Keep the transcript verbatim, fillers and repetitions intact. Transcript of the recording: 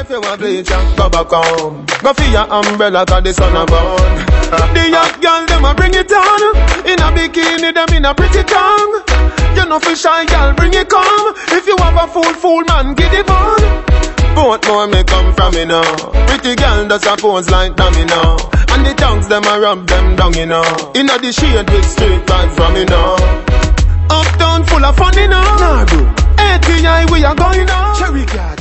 If you want bleach, go back home. Go for your umbrella, cause the sun a burn. The young girl, them a bring it on. In a bikini, them in a pretty tongue. You know for shy girl, bring it come. If you have a fool, fool man, get it on. Both more may come from me now. Pretty girl does a pose like dummy now. And the tongues, them a rub them down, you know. Inna the shade with straight vibes from me now. Uptown full of fun, you know. Nah, bro. A T I, we are going now. Cherry God.